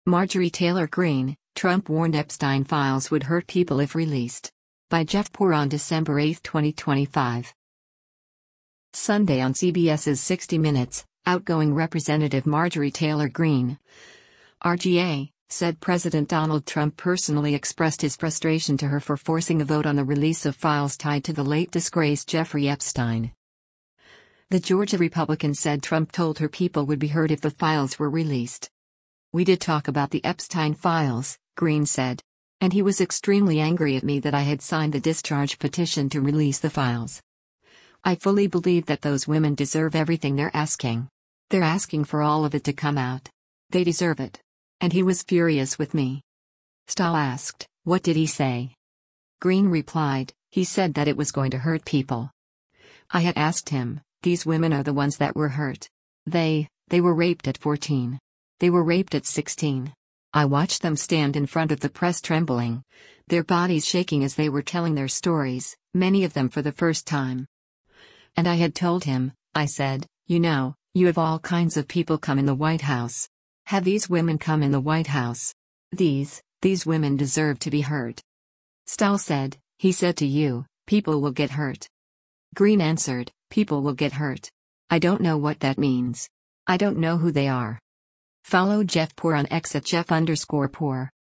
Marjorie Taylor Greene, Trump warned Epstein files would hurt people if released. By Jeff Poor on December 8, 2025. Sunday on CBS's 60 Minutes, outgoing Representative Marjorie Taylor Greene, RGA, said President Donald Trump personally expressed his frustration to her for forcing a vote on the release of files tied to the late disgraced Jeffrey Epstein. The Georgia Republican said Trump told her people would be hurt if the files were released. "We did talk about the Epstein files," Greene said. "And he was extremely angry at me that I had signed the discharge petition to release the files. I fully believe that those women deserve everything they're asking. They're asking for all of it to come out. They deserve it." And he was furious with me. Stahl asked, "What did he say?" Greene replied, "He said that it was going to hurt people." I had asked him, "These women are the ones that were hurt. They were raped at 14. They were raped at 16. I watched them stand in front of the press trembling, their bodies shaking as they were telling their stories, many of them for the first time." And I had told him, I said, "You have all kinds of people come in the White House. Have these women come in the White House. These women deserve to be hurt." Stahl said, "He said to you, people will get hurt." Greene answered, "People will get hurt. I don't know what that means. I don't know who they are." Follow Jeff Poor on X at Jeff_Poor.